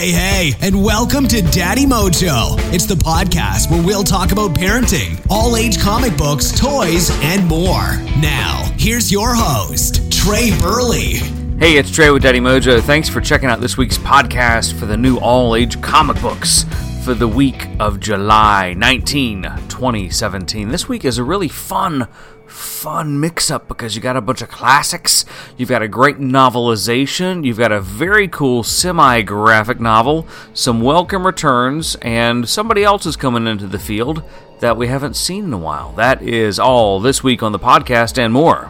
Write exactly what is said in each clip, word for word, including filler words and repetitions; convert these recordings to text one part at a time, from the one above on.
Hey, hey, and welcome to Daddy Mojo. It's the podcast where we'll talk about parenting, all-age comic books, toys, and more. Now, here's your host, Trey Burley. Hey, it's Trey with Daddy Mojo. Thanks for checking out this week's podcast for the new all-age comic books for the week of July nineteenth, twenty seventeen. This week is a really fun Fun mix-up because you got a bunch of classics, you've got a great novelization, you've got a very cool semi-graphic novel, some welcome returns, and somebody else is coming into the field that we haven't seen in a while. That is all this week on the podcast and more.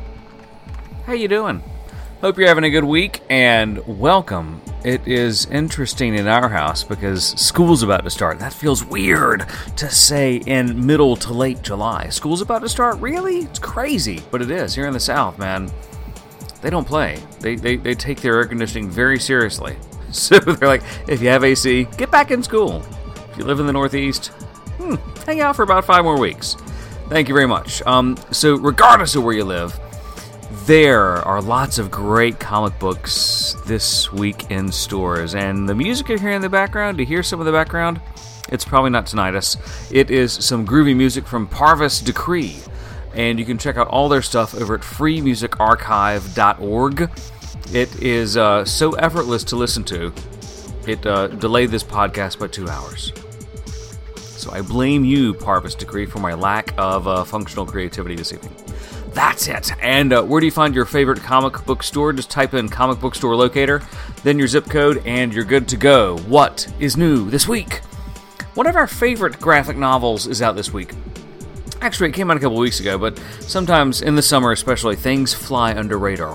How you doing? Hope you're having a good week, and welcome. It is interesting in our house because school's about to start. That feels weird to say in middle to late July. School's about to start? Really? It's crazy, but it is. Here in the South, man, they don't play. They, they, they take their air conditioning very seriously. So they're like, if you have A C, get back in school. If you live in the Northeast, hmm, hang out for about five more weeks. Thank you very much. Um, so regardless of where you live, there are lots of great comic books this week in stores, and the music you hear in the background, to hear some of the background, it's probably not tinnitus. It is some groovy music from Parvis Decree, and you can check out all their stuff over at free music archive dot org. It is uh, so effortless to listen to, it uh, delayed this podcast by two hours. So I blame you, Parvis Decree, for my lack of uh, functional creativity this evening. That's it. And uh, where do you find your favorite comic book store? Just type in comic book store locator, then your zip code, and you're good to go. What is new this week? One of our favorite graphic novels is out this week. Actually, it came out a couple weeks ago, but sometimes in the summer especially, things fly under radar.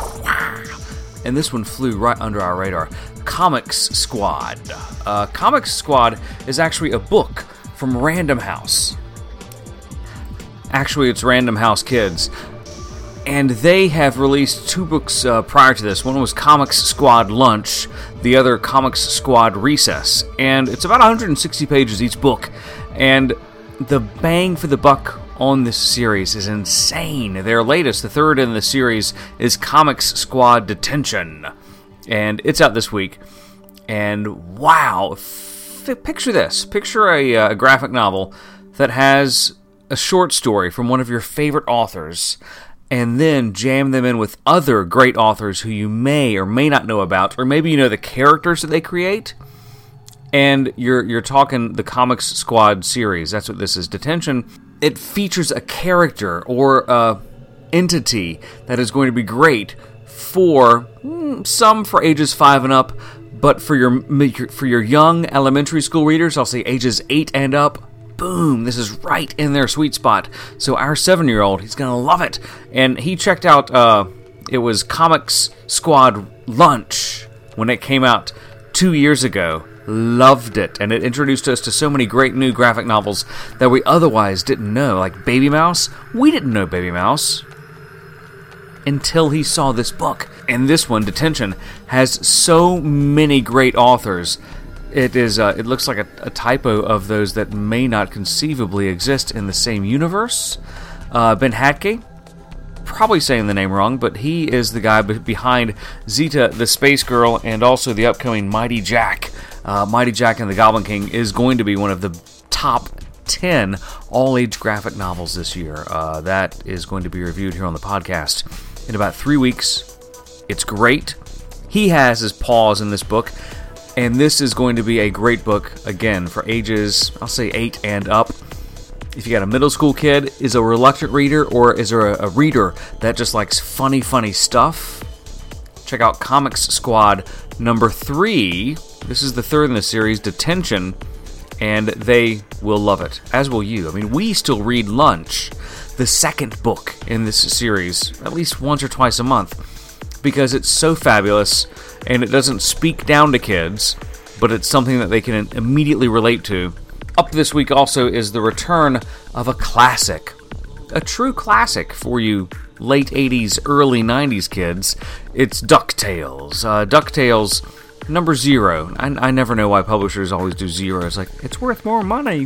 And this one flew right under our radar. Comics Squad. Uh, Comics Squad is actually a book from Random House. Actually, it's Random House Kids, and they have released two books uh, prior to this. One was Comics Squad Lunch, the other Comics Squad Recess, and it's about one hundred sixty pages each book, and the bang for the buck on this series is insane. Their latest, the third in the series, is Comics Squad Detention, and it's out this week, and wow, f- picture this. Picture a, uh, a graphic novel that has a short story from one of your favorite authors, and then jam them in with other great authors who you may or may not know about, or maybe you know the characters that they create, and you're you're talking the Comics Squad series. That's what this is. Detention. It features a character or a entity that is going to be great for some for ages five and up, but for your for your young elementary school readers, I'll say ages eight and up. Boom, this is right in their sweet spot. So our seven-year-old, he's going to love it. And he checked out, uh, it was Comics Squad Lunch when it came out two years ago. Loved it. And it introduced us to so many great new graphic novels that we otherwise didn't know. Like Baby Mouse. We didn't know Baby Mouse until he saw this book. And this one, Detention, has so many great authors. It is. Uh, it looks like a, a typo of those that may not conceivably exist in the same universe. Uh, Ben Hatke, probably saying the name wrong, but he is the guy be- behind Zeta the Space Girl and also the upcoming Mighty Jack. Uh, Mighty Jack and the Goblin King is going to be one of the top ten all-age graphic novels this year. Uh, that is going to be reviewed here on the podcast in about three weeks. It's great. He has his paws in this book. And this is going to be a great book, again, for ages, I'll say eight and up. If you got a middle school kid, is a reluctant reader, or is there a, a reader that just likes funny, funny stuff? Check out Comics Squad number three. This is the third in the series, Detention, and they will love it, as will you. I mean, we still read Lunch, the second book in this series, at least once or twice a month, because it's so fabulous. And it doesn't speak down to kids, but it's something that they can immediately relate to. Up this week also is the return of a classic. A true classic for you late eighties, early nineties kids. It's DuckTales. Uh, DuckTales number zero. I, I never know why publishers always do zero. It's like, it's worth more money.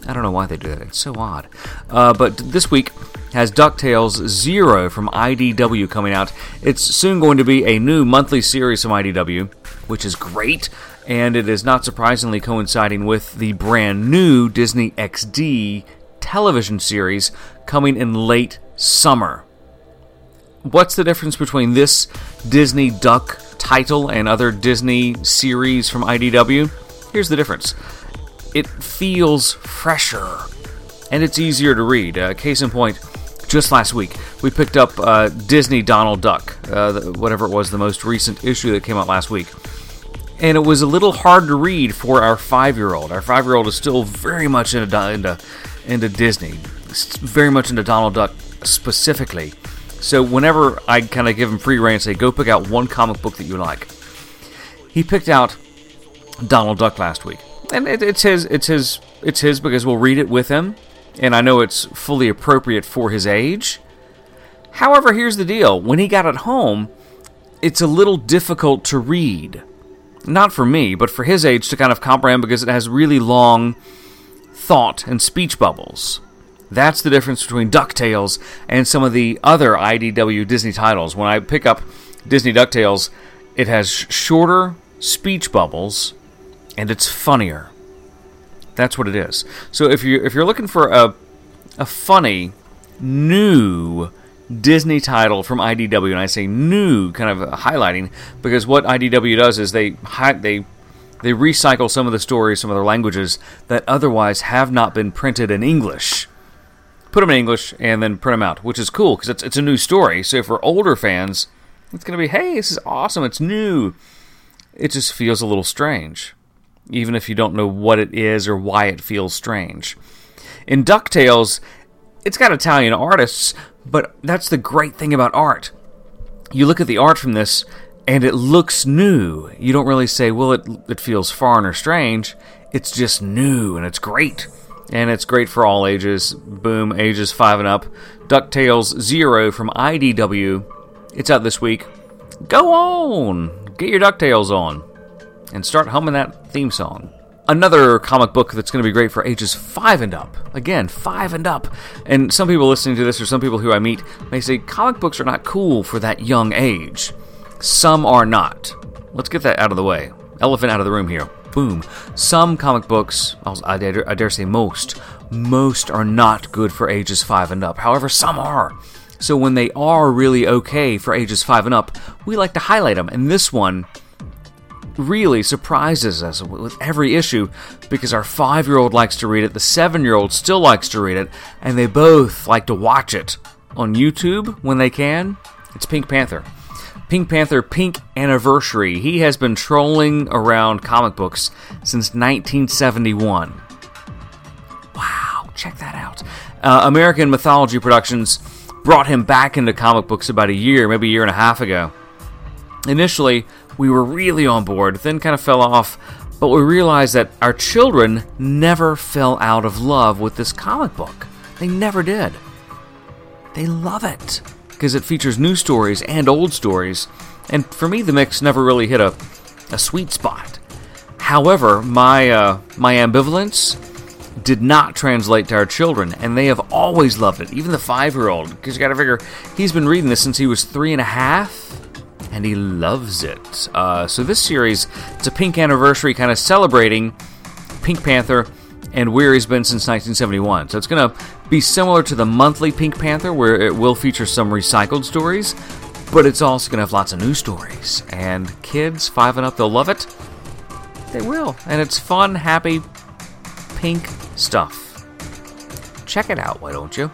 I don't know why they do that. It's so odd. Uh, but this week has DuckTales Zero from I D W coming out. It's soon going to be a new monthly series from I D W, which is great, and it is not surprisingly coinciding with the brand new Disney X D television series coming in late summer. What's the difference between this Disney Duck title and other Disney series from I D W? Here's the difference. It feels fresher, and it's easier to read. Uh, case in point, just last week, we picked up uh, Disney Donald Duck, uh, the, whatever it was, the most recent issue that came out last week. And it was a little hard to read for our five-year-old. Our five-year-old is still very much into, into, into Disney, very much into Donald Duck specifically. So whenever I kind of give him free rein and say, go pick out one comic book that you like, he picked out Donald Duck last week. And it, it's his, it's his, it's his because we'll read it with him, and I know it's fully appropriate for his age. However, here's the deal. When he got it home, it's a little difficult to read. Not for me, but for his age to kind of comprehend because it has really long thought and speech bubbles. That's the difference between DuckTales and some of the other I D W Disney titles. When I pick up Disney DuckTales, it has shorter speech bubbles, and it's funnier. That's what it is. So if you if you're looking for a a funny new Disney title from I D W, and I say new, kind of highlighting, because what I D W does is they they they recycle some of the stories, some of the languages that otherwise have not been printed in English. Put them in English and then print them out, which is cool because it's it's a new story. So for older fans, it's going to be, hey, this is awesome, it's new. It just feels a little strange, even if you don't know what it is or why it feels strange. In DuckTales, it's got Italian artists, but that's the great thing about art. You look at the art from this, and it looks new. You don't really say, well, it it feels foreign or strange. It's just new, and it's great. And it's great for all ages. Boom, ages five and up. DuckTales Zero from I D W. It's out this week. Go on! Get your DuckTales on. And start humming that theme song. Another comic book that's going to be great for ages five and up. Again, five and up. And some people listening to this, or some people who I meet, may say, comic books are not cool for that young age. Some are not. Let's get that out of the way. Elephant out of the room here. Boom. Some comic books, I dare, I dare say most, most are not good for ages five and up. However, some are. So when they are really okay for ages five and up, we like to highlight them. And this one really surprises us with every issue because our five-year-old likes to read it, the seven-year-old still likes to read it, and they both like to watch it on YouTube when they can. It's Pink Panther. Pink Panther Pink Anniversary. He has been trolling around comic books since nineteen seventy-one. Wow, check that out. Uh, American Mythology Productions brought him back into comic books about a year, maybe a year and a half ago. Initially, we were really on board, then kind of fell off, but we realized that our children never fell out of love with this comic book. They never did. They love it, because it features new stories and old stories, and for me, the mix never really hit a, a sweet spot. However, my uh, my ambivalence did not translate to our children, and they have always loved it, even the five-year-old, because you gotta figure, he's been reading this since he was three and a half, and he loves it. Uh, so this series, it's a Pink Anniversary, kind of celebrating Pink Panther and where he's been since nineteen seventy-one. So it's going to be similar to the monthly Pink Panther, where it will feature some recycled stories, but it's also going to have lots of new stories. And kids, five and up, they'll love it. They will. And it's fun, happy, pink stuff. Check it out, why don't you?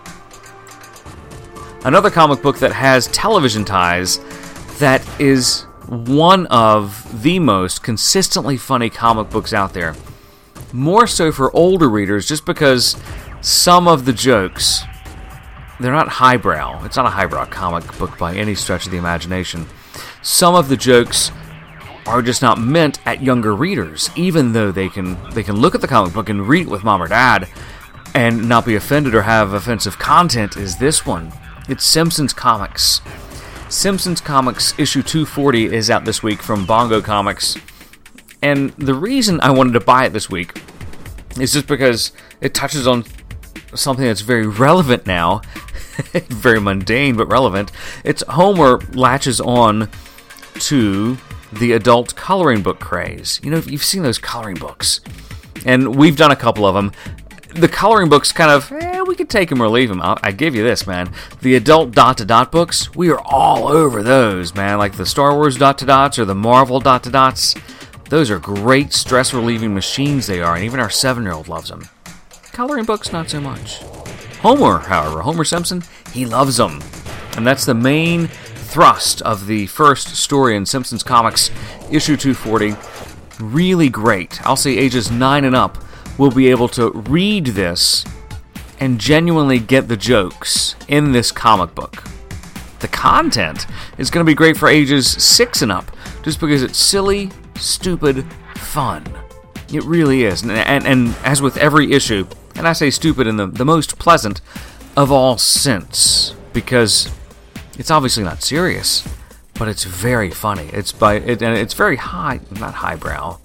Another comic book that has television ties that is one of the most consistently funny comic books out there. More so for older readers, just because some of the jokes, they're not highbrow. It's not a highbrow comic book by any stretch of the imagination. Some of the jokes are just not meant at younger readers, even though they can they can look at the comic book and read it with mom or dad and not be offended or have offensive content. Is this one. It's Simpsons Comics. Simpsons Comics issue two forty is out this week from Bongo Comics. And the reason I wanted to buy it this week is just because it touches on something that's very relevant now, very mundane but relevant. It's Homer latches on to the adult coloring book craze. You know, you've seen those coloring books, and we've done a couple of them. The coloring books kind of, eh, we could take them or leave them. I'll, I give you this, man. The adult dot-to-dot books, we are all over those, man. Like the Star Wars dot-to-dots or the Marvel dot-to-dots. Those are great stress-relieving machines they are, and even our seven-year-old loves them. Coloring books, not so much. Homer, however, Homer Simpson, he loves them. And that's the main thrust of the first story in Simpsons Comics, issue two forty. Really great. I'll say ages nine and up will be able to read this and genuinely get the jokes in this comic book. The content is going to be great for ages six and up, just because it's silly, stupid, fun. It really is. And, and, and as with every issue, and I say stupid in the, the most pleasant of all sense, because it's obviously not serious, but it's very funny. It's by it, and it's very high, not highbrow.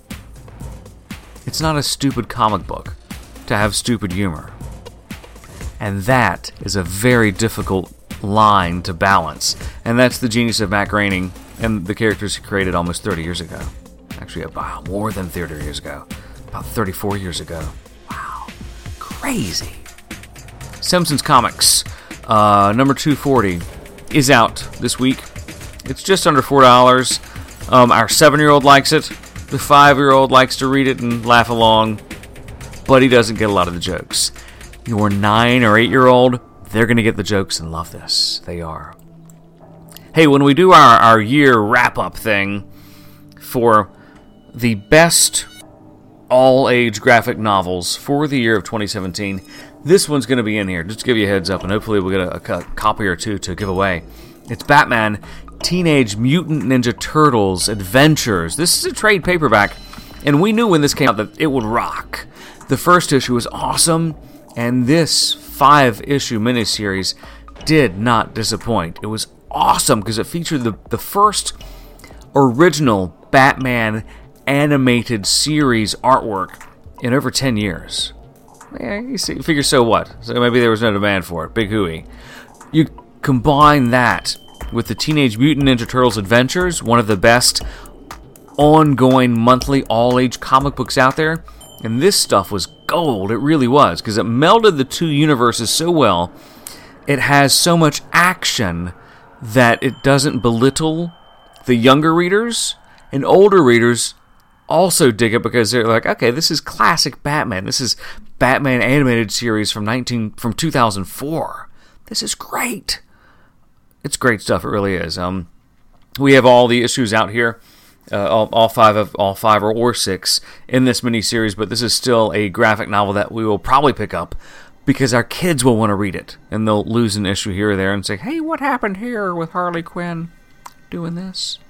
It's not a stupid comic book to have stupid humor. And that is a very difficult line to balance. And that's the genius of Matt Groening and the characters he created almost thirty years ago. Actually, about more than thirty years ago. About thirty-four years ago. Wow. Crazy. Simpsons Comics, uh, number two forty, is out this week. It's just under four dollars. Um, our seven-year-old likes it. The five-year-old likes to read it and laugh along, but he doesn't get a lot of the jokes. Your nine or eight-year-old, they're going to get the jokes and love this. They are. Hey, when we do our, our year wrap-up thing for the best all-age graphic novels for the year of twenty seventeen, this one's going to be in here, just to give you a heads up, and hopefully we'll get a, a copy or two to give away. It's Batman Teenage Mutant Ninja Turtles Adventures. This is a trade paperback, and we knew when this came out that it would rock. The first issue was awesome, and this five-issue miniseries did not disappoint. It was awesome because it featured the, the first original Batman animated series artwork in over ten years. Yeah, you see, you figure so what? So maybe there was no demand for it. Big hooey. You combine that with the Teenage Mutant Ninja Turtles Adventures, one of the best ongoing monthly all-age comic books out there, and this stuff was gold. It really was, because it melded the two universes so well. It has so much action that it doesn't belittle the younger readers, and older readers also dig it because they're like, okay, this is classic Batman. This is Batman animated series from nineteen from two thousand four. This is great. It's great stuff. It really is. Um, we have all the issues out here, uh, all, all five of all five or, or six in this miniseries. But this is still a graphic novel that we will probably pick up because our kids will want to read it, and they'll lose an issue here or there and say, "Hey, what happened here with Harley Quinn doing this?"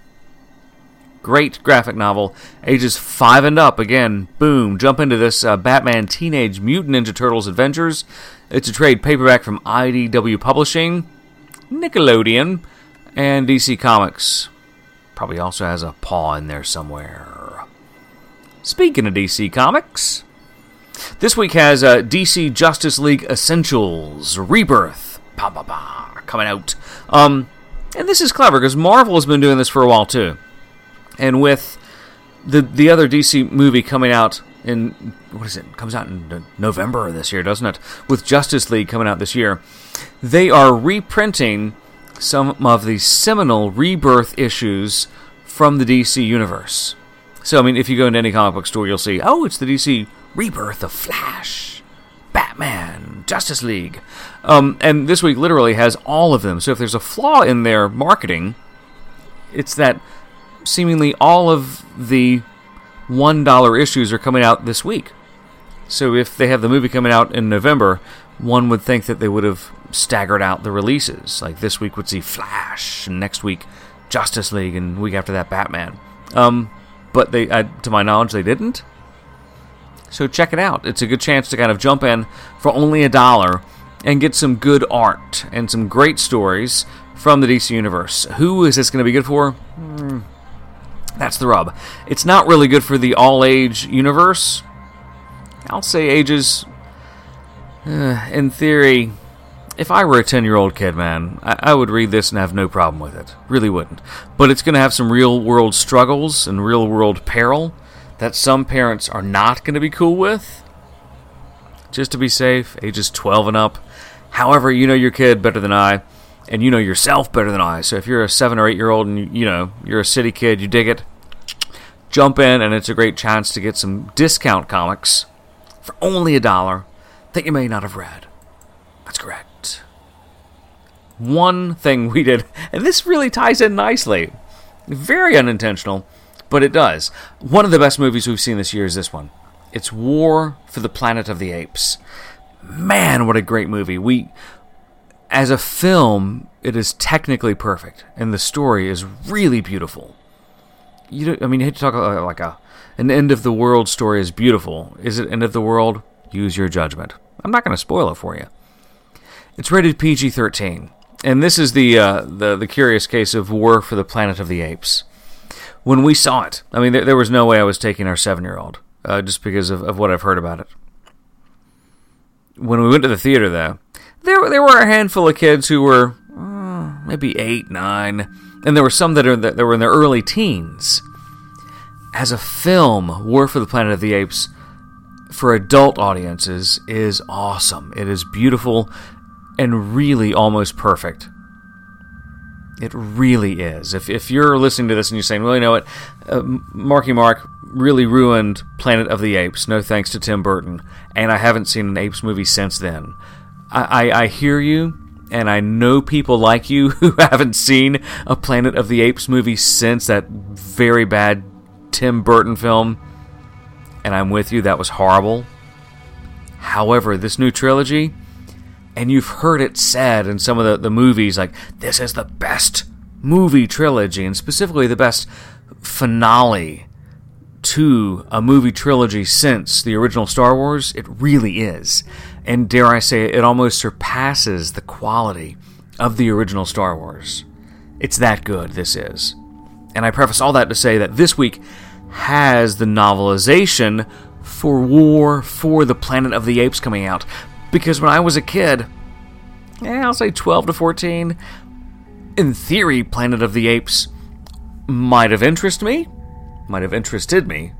Great graphic novel, ages five and up. Again, boom, jump into this uh, Batman Teenage Mutant Ninja Turtles Adventures. It's a trade paperback from I D W Publishing, Nickelodeon, and D C Comics. Probably also has a paw in there somewhere. Speaking of D C Comics, this week has uh, D C Justice League Essentials Rebirth, bah, bah, bah, coming out. Um, and this is clever because Marvel has been doing this for a while too. And with the the other D C movie coming out in, what is it, comes out in November of this year, doesn't it? With Justice League coming out this year, they are reprinting some of the seminal Rebirth issues from the D C universe. So, I mean, if you go into any comic book store, you'll see, oh, it's the D C Rebirth of Flash, Batman, Justice League. Um, and this week literally has all of them. So if there's a flaw in their marketing, it's that seemingly all of the one dollar issues are coming out this week. So if they have the movie coming out in November, one would think that they would have staggered out the releases. Like this week would see Flash, and next week Justice League, and week after that Batman. Um, but they, uh, to my knowledge, they didn't. So check it out. It's a good chance to kind of jump in for only a dollar and get some good art and some great stories from the D C Universe. Who is this going to be good for? Hmm. That's the rub. It's not really good for the all-age universe. I'll say ages, uh, in theory, if I were a ten-year-old kid, man, I, I would read this and have no problem with it. Really wouldn't. But it's going to have some real-world struggles and real-world peril that some parents are not going to be cool with. Just to be safe, ages twelve and up. However, you know your kid better than I, and you know yourself better than I. So if you're a seven or eight-year-old and, you, you know, you're a city kid, you dig it, jump in, and it's a great chance to get some discount comics for only a dollar that you may not have read. That's correct. One thing we did, and this really ties in nicely, very unintentional, but it does. One of the best movies we've seen this year is this one. It's War for the Planet of the Apes. Man, what a great movie. We, as a film, it is technically perfect, and the story is really beautiful. You don't, I mean, you hate to talk about like a an end of the world story is beautiful. Is it end of the world? Use your judgment. I'm not going to spoil it for you. It's rated P G thirteen. And this is the, uh, the the curious case of War for the Planet of the Apes. When we saw it, I mean, there, there was no way I was taking our seven-year-old, uh, just because of, of what I've heard about it. When we went to the theater, though, there, there were a handful of kids who were uh, maybe eight, nine, and there were some that, are, that were in their early teens. As a film, War for the Planet of the Apes, for adult audiences, is awesome. It is beautiful and really almost perfect. It really is. If if you're listening to this and you're saying, well, you know what, uh, Marky Mark really ruined Planet of the Apes, no thanks to Tim Burton, and I haven't seen an Apes movie since then. I, I, I hear you, and I know people like you who haven't seen a Planet of the Apes movie since that very bad Tim Burton film, and I'm with you, that was horrible. However, this new trilogy, and you've heard it said in some of the, the movies, like, this is the best movie trilogy, and specifically the best finale to a movie trilogy since the original Star Wars. It really is. And dare I say it, it almost surpasses the quality of the original Star Wars. It's that good, this is. And I preface all that to say that this week has the novelization for War for the Planet of the Apes coming out. Because when I was a kid, eh, I'll say twelve to fourteen, in theory, Planet of the Apes might have interested me, might have interested me,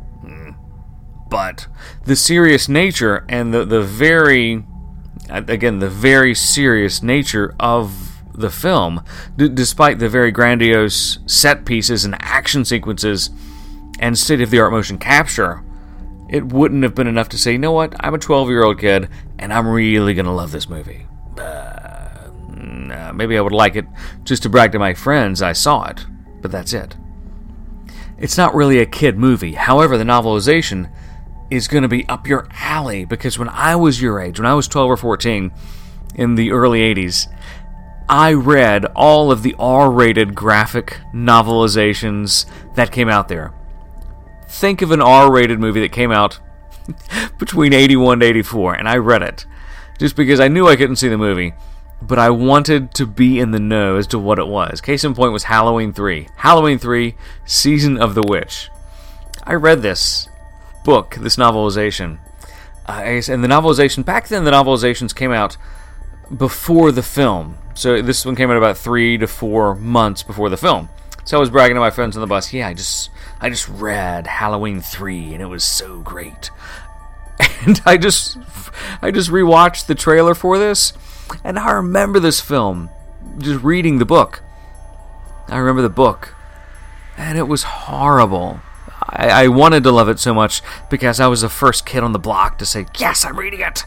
but the serious nature and the, the very, again, the very serious nature of the film, d- despite the very grandiose set pieces and action sequences and state-of-the-art motion capture, it wouldn't have been enough to say, you know what, I'm a twelve-year-old kid, and I'm really going to love this movie. Uh, nah, maybe I would like it just to brag to my friends I saw it, but that's it. It's not really a kid movie. However, the novelization is going to be up your alley, because when I was your age, when I was twelve or fourteen, in the early eighties, I read all of the R-rated graphic novelizations that came out there. Think of an R-rated movie that came out between eighty-one to eighty-four, and I read it. Just because I knew I couldn't see the movie, but I wanted to be in the know as to what it was. Case in point was Halloween three. Halloween three, Season of the Witch. I read this book, this novelization. Uh, and the novelization, back then the novelizations came out before the film. So this one came out about three to four months before the film. So I was bragging to my friends on the bus, yeah, I just I just read Halloween three, and it was so great. And I just I just rewatched the trailer for this, and I remember this film, just reading the book. I remember the book, and it was horrible. I, I wanted to love it so much because I was the first kid on the block to say, yes, I'm reading it.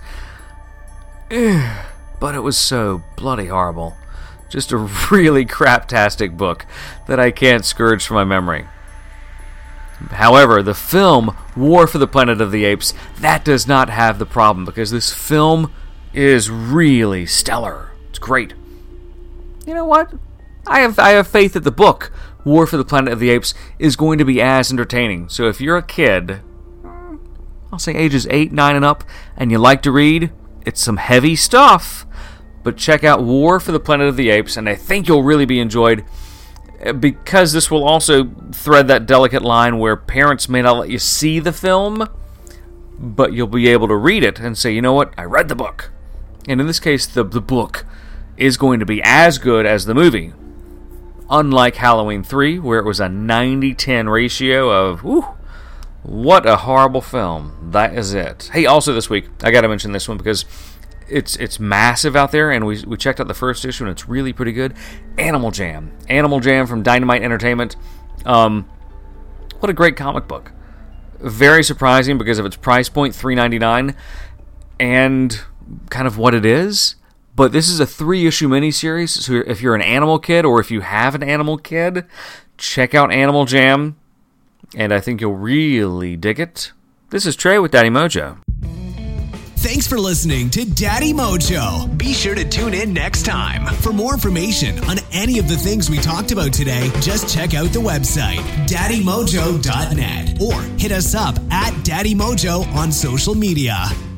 But it was so bloody horrible. Just a really craptastic book that I can't scourge from my memory. However, the film War for the Planet of the Apes, that does not have the problem, because this film is really stellar. It's great. You know what? I have I have faith that the book War for the Planet of the Apes is going to be as entertaining. So if you're a kid, I'll say ages eight, nine and up, and you like to read, it's some heavy stuff. But check out War for the Planet of the Apes, and I think you'll really be enjoyed, because this will also thread that delicate line where parents may not let you see the film, but you'll be able to read it and say, you know what, I read the book. And in this case, the, the book is going to be as good as the movie. Unlike Halloween three, where it was a ninety ten ratio of, whew, what a horrible film. That is it. Hey, also this week, I got to mention this one because it's it's massive out there, and we we checked out the first issue, and it's really pretty good. Animal Jam. Animal Jam from Dynamite Entertainment. Um, what a great comic book. Very surprising because of its price point, three ninety-nine, and kind of what it is. But this is a three-issue miniseries, so if you're an animal kid or if you have an animal kid, check out Animal Jam, and I think you'll really dig it. This is Trey with Daddy Mojo. Thanks for listening to Daddy Mojo. Be sure to tune in next time. For more information on any of the things we talked about today, just check out the website, daddy mojo dot net, or hit us up at Daddy Mojo on social media.